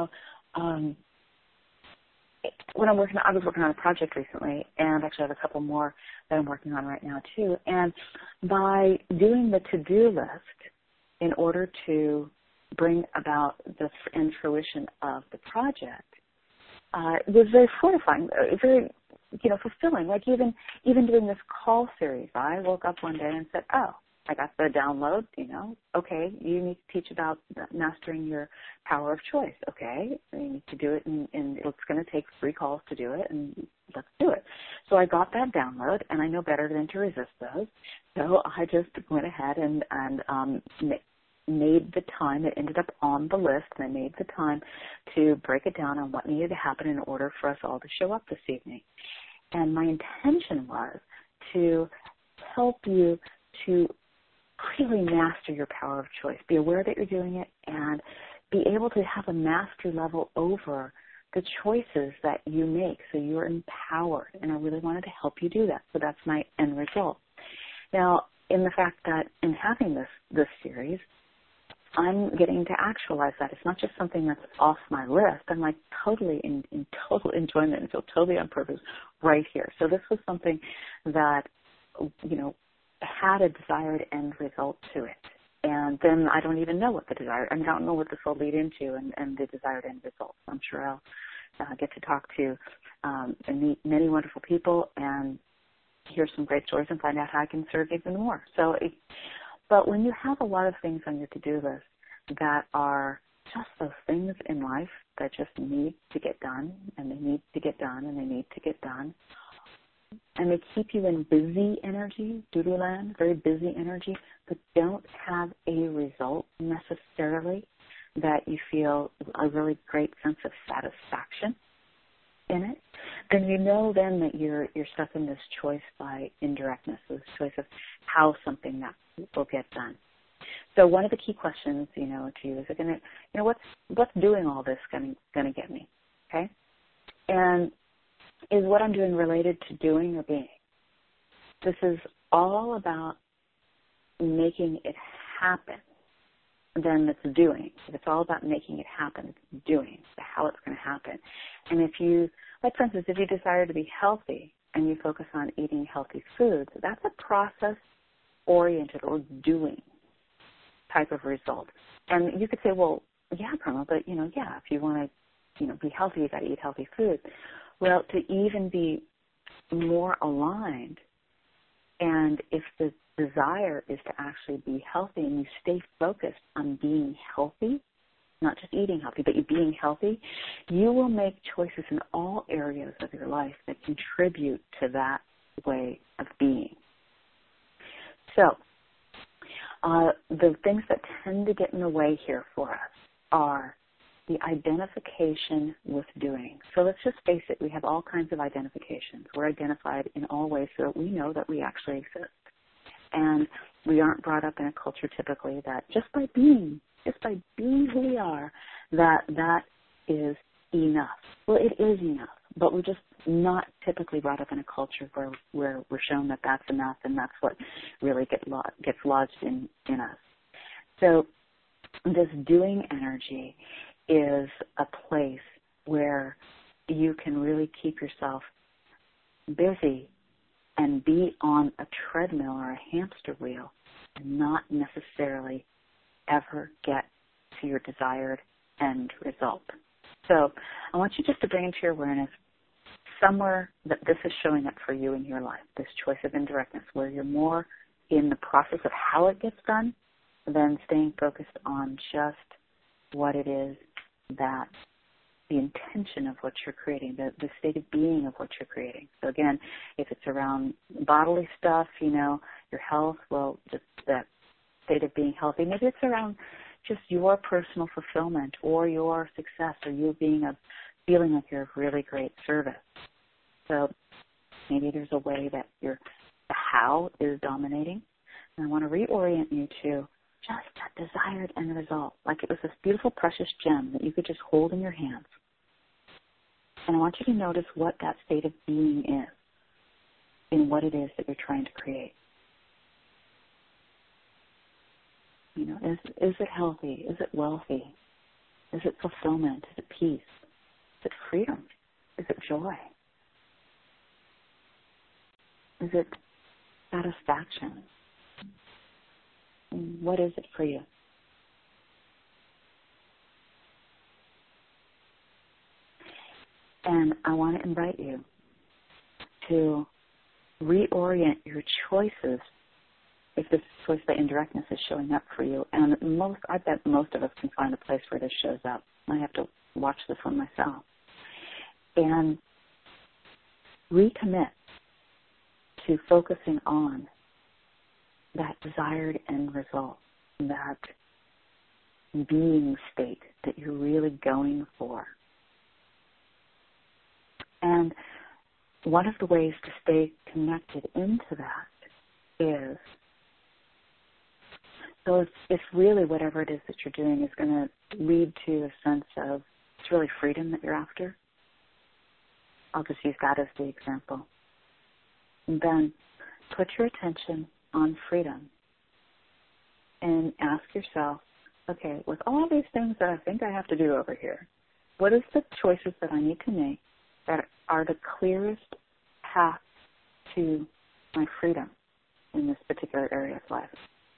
when I was working on a project recently, and actually I have a couple more that I'm working on right now too. And by doing the to-do list in order to bring about the end fruition of the project, it was very fortifying, very fulfilling. Like even doing this call series, I woke up one day and said, oh, I got the download, okay, you need to teach about mastering your power of choice. Okay, you need to do it, and it's going to take 3 calls to do it, and let's do it. So I got that download, and I know better than to resist those. So I just went ahead and made the time. It ended up on the list, and I made the time to break it down on what needed to happen in order for us all to show up this evening. And my intention was to help you to really master your power of choice. Be aware that you're doing it and be able to have a mastery level over the choices that you make so you're empowered. And I really wanted to help you do that. So that's my end result. Now, in the fact that in having this series, I'm getting to actualize that. It's not just something that's off my list. I'm like totally in total enjoyment and feel totally on purpose right here. So this was something that, had a desired end result to it. And then I don't even know what I don't know what this will lead into and the desired end result. I'm sure I'll get to talk to and meet many wonderful people and hear some great stories and find out how I can serve even more. But when you have a lot of things on your to-do list that are just those things in life that just need to get done, and they need to get done, and they need to get done. And they keep you in busy energy, doodoo land, very busy energy, but don't have a result necessarily that you feel a really great sense of satisfaction in it, then you know then that you're stuck in this choice by indirectness, this choice of how something that will get done. So one of the key questions, to you is, what's doing all this going to get me, okay? And is what I'm doing related to doing or being? This is all about making it happen. Then it's doing. If it's all about making it happen, it's doing, how it's going to happen. And if you, like for instance, if you desire to be healthy and you focus on eating healthy foods, that's a process-oriented or doing type of result. And you could say, well, yeah, Karma, but, if you want to, be healthy, you got to eat healthy food. Well, to even be more aligned, and if the desire is to actually be healthy and you stay focused on being healthy, not just eating healthy, but you being healthy, you will make choices in all areas of your life that contribute to that way of being. So, the things that tend to get in the way here for us are the identification with doing. So let's just face it, we have all kinds of identifications. We're identified in all ways so that we know that we actually exist. And we aren't brought up in a culture typically that just by being who we are, that is enough. Well, it is enough, but we're just not typically brought up in a culture where we're shown that that's enough, and that's what really gets lodged in us. So this doing energy is a place where you can really keep yourself busy and be on a treadmill or a hamster wheel and not necessarily ever get to your desired end result. So I want you just to bring into your awareness somewhere that this is showing up for you in your life, this choice of indirectness, where you're more in the process of how it gets done than staying focused on just what it is that the intention of what you're creating, the state of being of what you're creating. So again, if it's around bodily stuff, your health, well, just that state of being healthy. Maybe it's around just your personal fulfillment or your success or you feeling like you're of really great service. So maybe there's a way that the how is dominating. And I want to reorient you to just that desired end result, like it was this beautiful, precious gem that you could just hold in your hands. And I want you to notice what that state of being is in what it is that you're trying to create. Is it healthy? Is it wealthy? Is it fulfillment? Is it peace? Is it freedom? Is it joy? Is it satisfaction? What is it for you? And I want to invite you to reorient your choices if this choice by indirectness is showing up for you. And I bet most of us can find a place where this shows up. I have to watch this one myself. And recommit to focusing on that desired end result, that being state that you're really going for. And one of the ways to stay connected into that is, so if really whatever it is that you're doing is going to lead to a sense of, it's really freedom that you're after, I'll just use that as the example. And then put your attention on freedom and ask yourself, okay, with all these things that I think I have to do over here, what is the choices that I need to make that are the clearest path to my freedom in this particular area of life?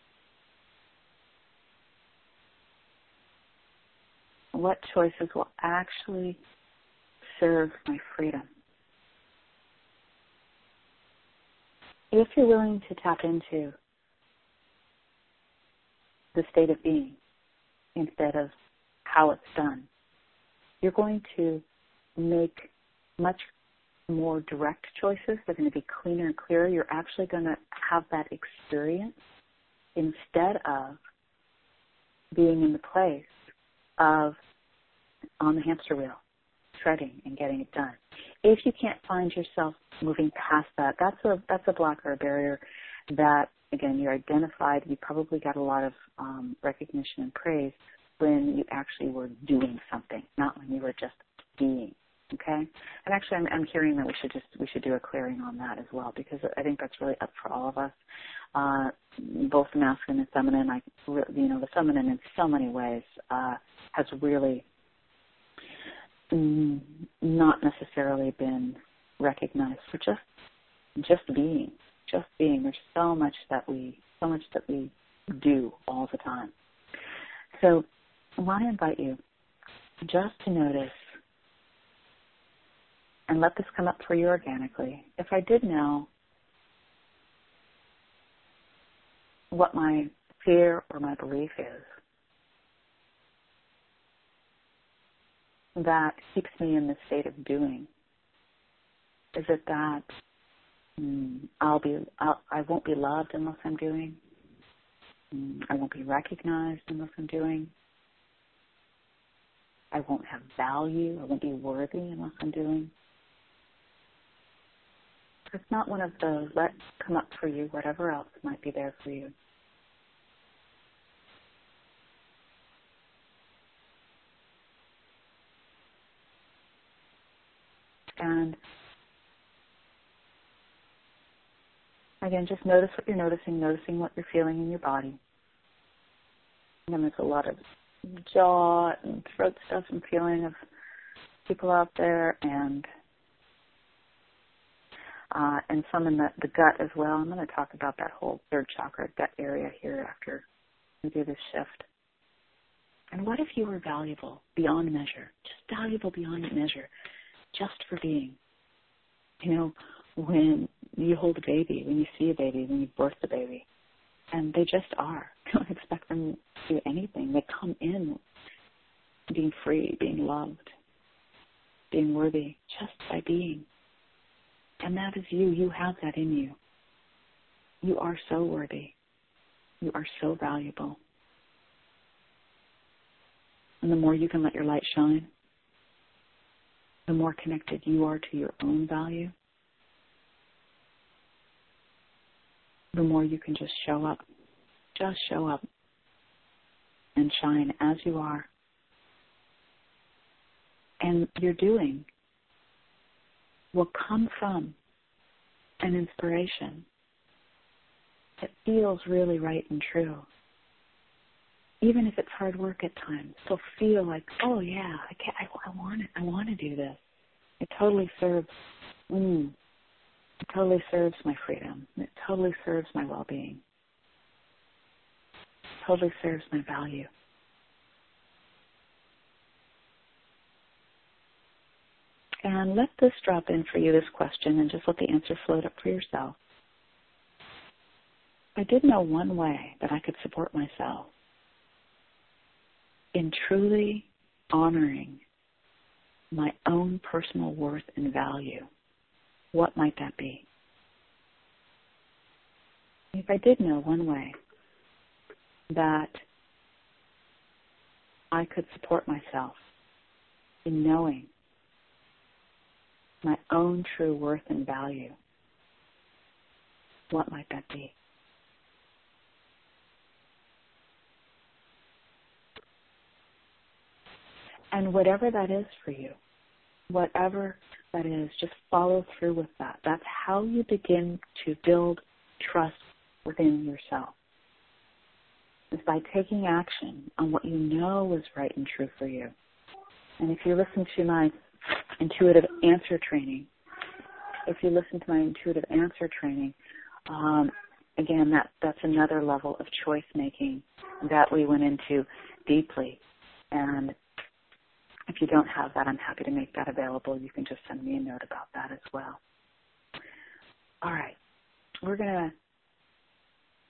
What choices will actually serve my freedom? If you're willing to tap into the state of being instead of how it's done, you're going to make much more direct choices. They're going to be cleaner and clearer. You're actually going to have that experience instead of being in the place of on the hamster wheel, treading and getting it done. If you can't find yourself moving past that, that's a blocker, a barrier that, again, you identified. You probably got a lot of recognition and praise when you actually were doing something, not when you were just being. Okay, and actually, I'm hearing that we should do a clearing on that as well, because I think that's really up for all of us, both masculine and feminine. The feminine in so many ways has really not necessarily been recognized for just being. There's so much that we do all the time. So I want to invite you just to notice and let this come up for you organically. If I did know what my fear or my belief is that keeps me in this state of doing, is it that I won't be loved unless I'm doing? I won't be recognized unless I'm doing? I won't have value. I won't be worthy unless I'm doing? It's not one of those. Let come up for you, whatever else might be there for you. And again, just notice what you're noticing what you're feeling in your body. And there's a lot of jaw and throat stuff and feeling of people out there, and some in the gut as well. I'm going to talk about that whole third chakra, gut area here after we do this shift. And what if you were valuable beyond measure, just valuable beyond measure, just for being? You know, when you hold a baby, when you see a baby, when you birth a baby, and they just are. You don't expect them to do anything. They come in being free, being loved, being worthy, just by being. And that is you. You have that in you. You are so worthy. You are so valuable. And the more you can let your light shine, the more connected you are to your own value, the more you can just show up and shine as you are. And your doing will come from an inspiration that feels really right and true. Even if it's hard work at times, still feel like, oh yeah, I want it. I want to do this. It totally serves. It totally serves my freedom. It totally serves my well-being. It totally serves my value. And let this drop in for you, this question, and just let the answer float up for yourself. I did know one way that I could support myself in truly honoring my own personal worth and value. What might that be? If I did know one way that I could support myself in knowing my own true worth and value, what might that be? And whatever that is for you, whatever that is, just follow through with that. That's how you begin to build trust within yourself. Is by taking action on what you know is right and true for you. And if you listen to my intuitive answer training, again, that's another level of choice making that we went into deeply. And if you don't have that, I'm happy to make that available. You can just send me a note about that as well. All right. We're going to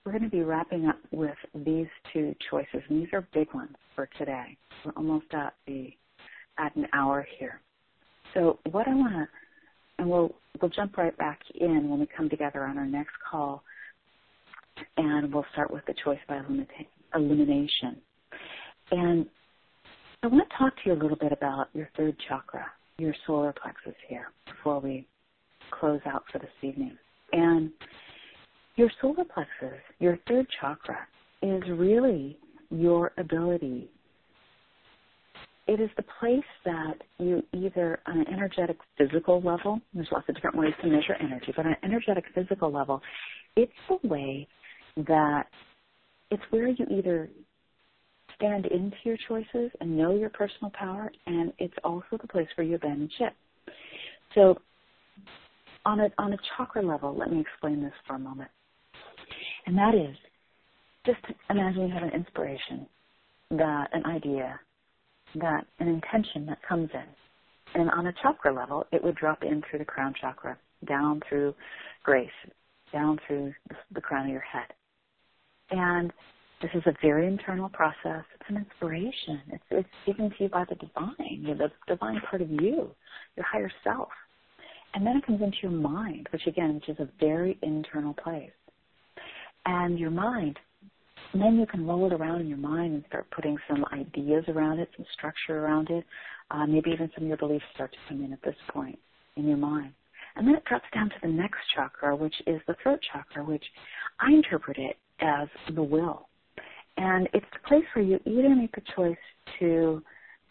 we're going to be wrapping up with these two choices, and these are big ones for today. We're almost at an hour here. So what I want to, and we'll jump right back in when we come together on our next call, and we'll start with the choice by elimination. And I want to talk to you a little bit about your third chakra, your solar plexus here, before we close out for this evening. And your solar plexus, your third chakra, is really your ability. It is the place that you either, on an energetic physical level, there's lots of different ways to measure energy, but on an energetic physical level, it's the way that it's where you either stand into your choices and know your personal power, and it's also the place where you abandon ship. So on a chakra level, let me explain this for a moment. And that is, just imagine you have an inspiration, that an idea, that an intention that comes in. And on a chakra level, it would drop in through the crown chakra, down through grace, down through the crown of your head. And this is a very internal process. It's an inspiration. It's given to you by the divine, the divine part of you, your higher self. And then it comes into your mind, which is a very internal place. And your mind, and then you can roll it around in your mind and start putting some ideas around it, some structure around it. Maybe even some of your beliefs start to come in at this point in your mind. And then it drops down to the next chakra, which is the throat chakra, which I interpret it as the will. And it's the place where you either make a choice to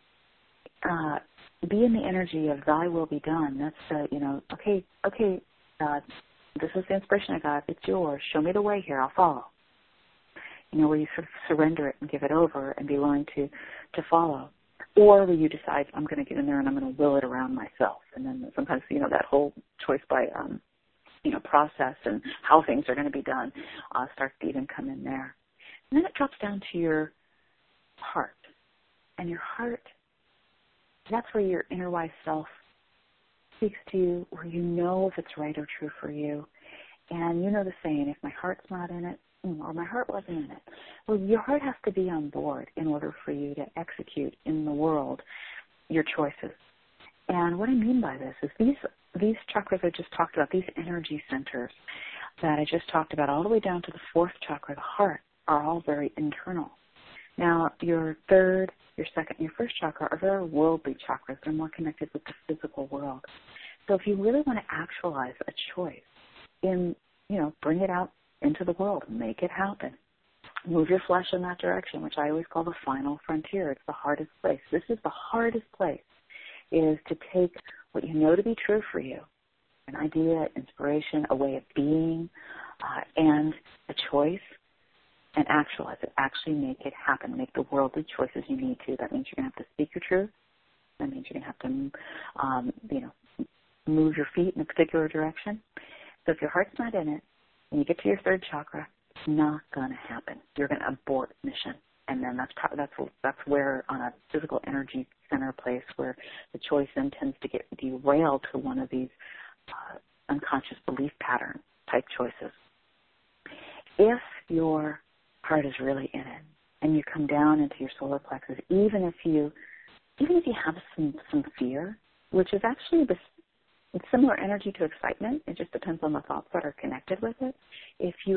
be in the energy of thy will be done. That's okay, God, this is the inspiration I got. It's yours. Show me the way here. I'll follow. Where you sort of surrender it and give it over and be willing to follow. Or where you decide, I'm going to get in there and I'm going to will it around myself. And then sometimes, that whole choice by, process and how things are going to be done starts to even come in there. And then it drops down to your heart. And your heart, that's where your inner wise self speaks to you, where you know if it's right or true for you. And you know the saying, if my heart's not in it, or my heart wasn't in it. Well, your heart has to be on board in order for you to execute in the world your choices. And what I mean by this is these chakras I just talked about, these energy centers that I just talked about, all the way down to the fourth chakra, the heart, are all very internal. Now, your third, your second, and your first chakra are very worldly chakras. They're more connected with the physical world. So if you really want to actualize a choice bring it out into the world, make it happen. Move your flesh in that direction, which I always call the final frontier. It's the hardest place. This is the hardest place, is to take what you know to be true for you, an idea, inspiration, a way of being, and a choice, and actualize it. Actually make it happen. Make the worldly choices you need to. That means you're going to have to speak your truth. That means you're going to have to, move your feet in a particular direction. So if your heart's not in it, when you get to your third chakra, it's not going to happen. You're going to abort mission. And then that's where, on a physical energy center place, where the choice then tends to get derailed to one of these unconscious belief pattern type choices. If your heart is really in it, and you come down into your solar plexus, even if you have some fear, which is actually it's similar energy to excitement. It just depends on the thoughts that are connected with it. If you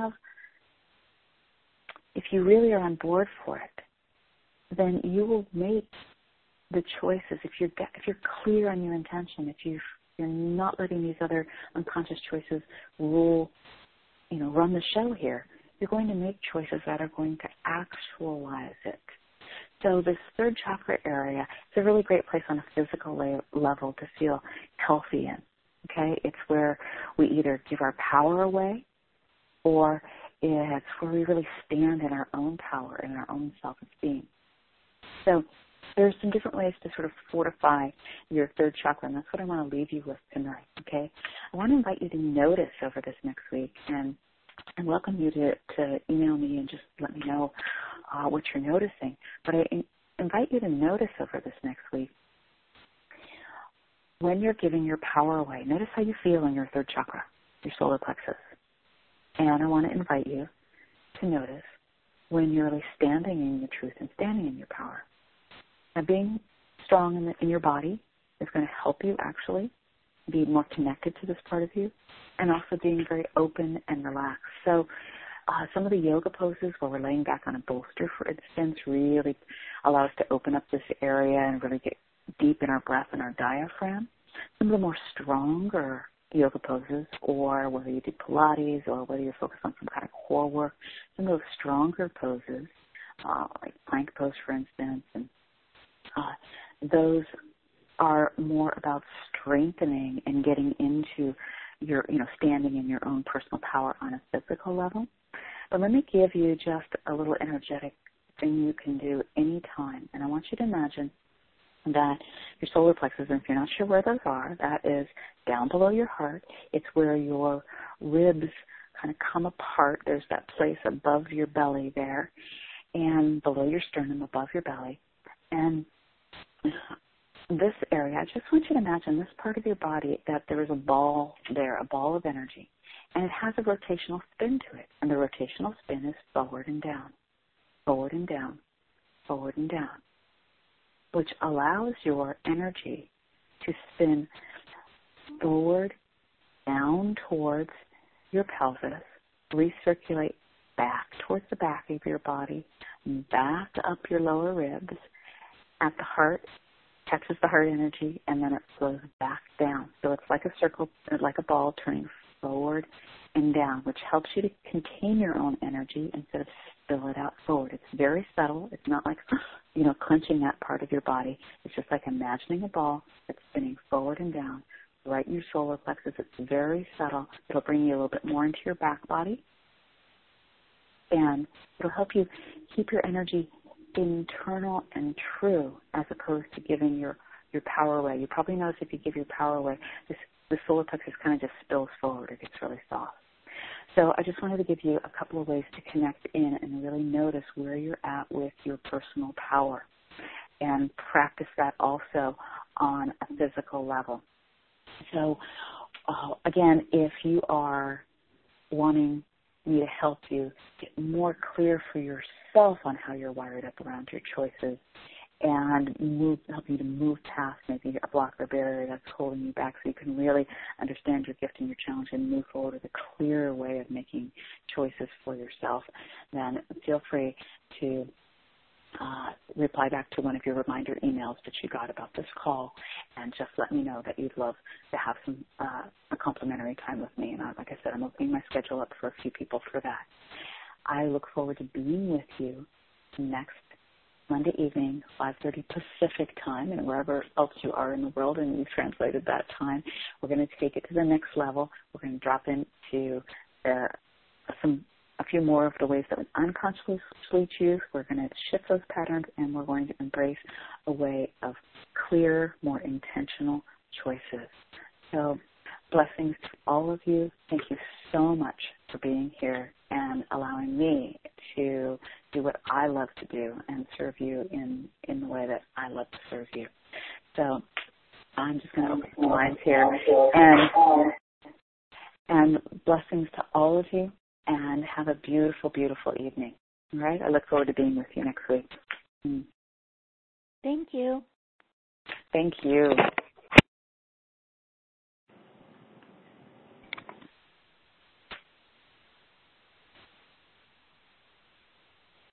really are on board for it, then you will make the choices. If you're clear on your intention, if you're not letting these other unconscious choices run the show here, you're going to make choices that are going to actualize it. So this third chakra area is a really great place on a physical level to feel healthy in, okay? It's where we either give our power away, or it's where we really stand in our own power and our own self-esteem. So there's some different ways to sort of fortify your third chakra, and that's what I want to leave you with tonight, okay? I want to invite you to notice over this next week, and welcome you to email me and just let me know what you're noticing. But I invite you to notice over this next week, when you're giving your power away, notice how you feel in your third chakra, your solar plexus. And I want to invite you to notice when you're really standing in your truth and standing in your power. Now, being strong in your body is going to help you actually be more connected to this part of you, and also being very open and relaxed. So some of the yoga poses where we're laying back on a bolster, for instance, really allow us to open up this area and really get deep in our breath and our diaphragm. Some of the more stronger yoga poses, or whether you do Pilates or whether you're focused on some kind of core work, some of those stronger poses, like plank pose, for instance, and those are more about strengthening and getting into your, standing in your own personal power on a physical level. But let me give you just a little energetic thing you can do anytime. And I want you to imagine that your solar plexus, and if you're not sure where those are, that is down below your heart. It's where your ribs kind of come apart. There's that place above your belly there, and below your sternum, above your belly. And this area, I just want you to imagine this part of your body, that there is a ball there, a ball of energy, and it has a rotational spin to it. And the rotational spin is forward and down, forward and down, forward and down, which allows your energy to spin forward, down towards your pelvis, recirculate back towards the back of your body, back up your lower ribs, at the heart, catches the heart energy, and then it flows back down. So it's like a circle, like a ball turning forward and down, which helps you to contain your own energy instead of spill it out forward. It's very subtle. It's not like, clenching that part of your body. It's just like imagining a ball that's spinning forward and down right in your solar plexus. It's very subtle. It'll bring you a little bit more into your back body, and it'll help you keep your energy internal and true, as opposed to giving your power away. You probably notice if you give your power away, the solar plexus kind of just spills forward. It gets really soft. So I just wanted to give you a couple of ways to connect in and really notice where you're at with your personal power, and practice that also on a physical level. So again, if you are wanting me to help you get more clear for yourself on how you're wired up around your choices, and help you to move past maybe a block or barrier that's holding you back, so you can really understand your gift and your challenge and move forward with a clear way of making choices for yourself, then feel free to reply back to one of your reminder emails that you got about this call, and just let me know that you'd love to have a complimentary time with me. And like I said, I'm opening my schedule up for a few people for that. I look forward to being with you next Monday evening, 5:30 Pacific time, and wherever else you are in the world, and we've translated that time. We're going to take it to the next level. We're going to drop into a few more of the ways that we unconsciously choose. We're going to shift those patterns, and we're going to embrace a way of clear, more intentional choices. So blessings to all of you. Thank you so much for being here and allowing me to do what I love to do and serve you in the way that I love to serve you. So I'm just going to open the lines here, and blessings to all of you, and have a beautiful, beautiful evening. All right? I look forward to being with you next week. Thank you. Thank you.